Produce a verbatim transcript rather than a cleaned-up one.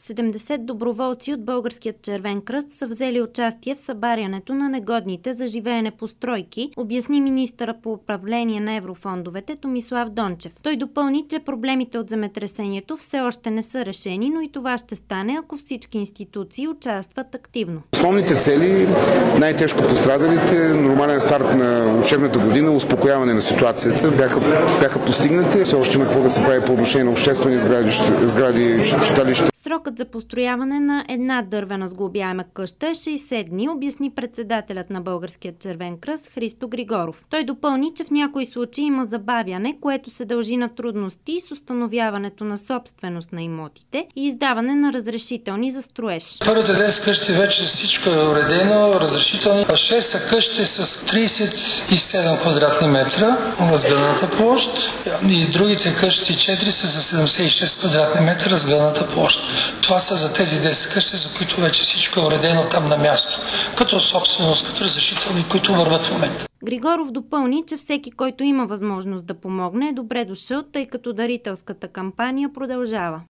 седемдесет доброволци от Българският червен кръст са взели участие в събарянето на негодните за живеене постройки, обясни министъра по управление на еврофондовете Томислав Дончев. Той допълни, че проблемите от земетресението все още не са решени, но и това ще стане, ако всички институции участват активно. Основните цели, най-тежко пострадалите, нормален старт на учебната година, успокояване на ситуацията бяха, бяха постигнати. Все още има какво да се прави по отношение на обществени сгради, сгради читалища. Срокът за построяване на една дървена сглобяема къща е шейсет дни, обясни председателят на Българския червен кръст Христо Григоров. Той допълни, че в някои случаи има забавяне, което се дължи на трудности с установяването на собственост на имотите и издаване на разрешителни за строеж. Първите десет къщи вече всичко е уредено, разрешителни. шест са къщи с тридесет и седем квадратни метра разгъната площ и другите къщи четири са за седемдесет и шест квадратни метра разгъната площ. Това са за тези десет къщи, за които вече всичко е уредено там на място, като собственост, като разрешителни, които върват в момента. Григоров допълни, че всеки, който има възможност да помогне, е добре дошъл, тъй като дарителската кампания продължава.